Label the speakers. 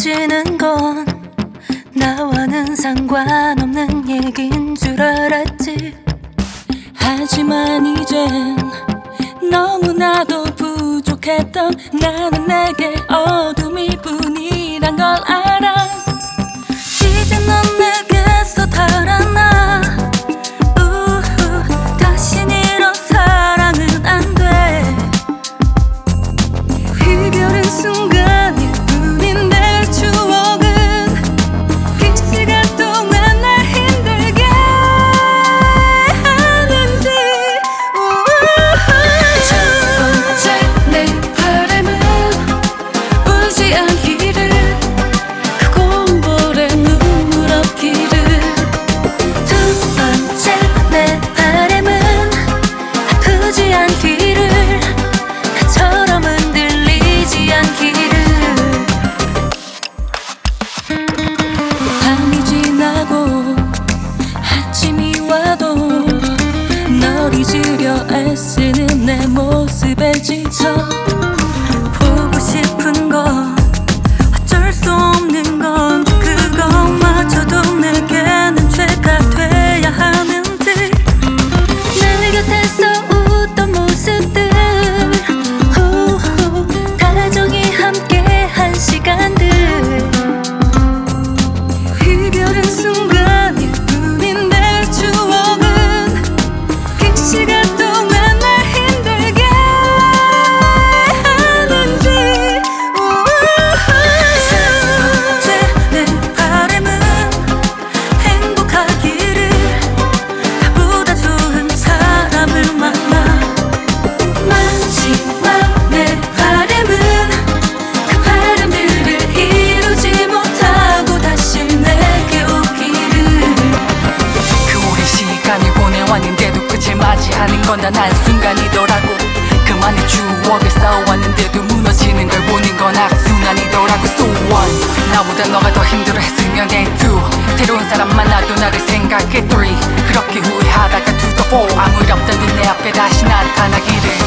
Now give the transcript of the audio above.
Speaker 1: 헤어지는 건 나와는 상관없는 얘긴 줄 알았지. 하지만 이젠 너무나도 부족했던 나는 내게 어둠일 뿐이란 걸 알아. 이제 넌 내게서 달아나. 다신 이런 사랑은 안 돼. 이별은 순간일 뿐인 내 추억은 긴 시간 동안 날 힘들게 하는지. 첫 번째 내 바람은 울지 않기를, 공볼에 눈물 없기를. 두 번째 내 바람은 아프지 않기를, 나처럼 흔들리지 않기를. 밤이 지나고 아침이 와도 널 잊으려 애쓰는 내 모습에 지쳐. 보고 싶은 건 어쩔 수 없는 건 그것마저도 내게는 죄가 돼야 하는지. 내 곁에서 웃던 모습들, 다정히 함께한 시간들. 이별은 순간일 뿐인 내 추억은 긴 시간 동안 날 힘들게 하는지. 세 번째 내 바람은 행복하기를, 나보다 좋은 사람을 만나. 마지막 내 바람은 그 바람들을 이루지 못하고 다시 내게 오기를.
Speaker 2: 그 오랜 시간을 보내왔는데도 끝을 맞이하는 건 단 한순간이더라고. 그만의 추억을 쌓아왔는데도 무너지는 걸 보는 건 악순환이더라고. So what? 나보다 너가 더 힘들어했으면 해. 2. 새로운 사람 만나도 나를 생각해. 3. 그렇게 후회하다가 to the 4. 아무 일 없던 듯 내 앞에 다시 나타나기를.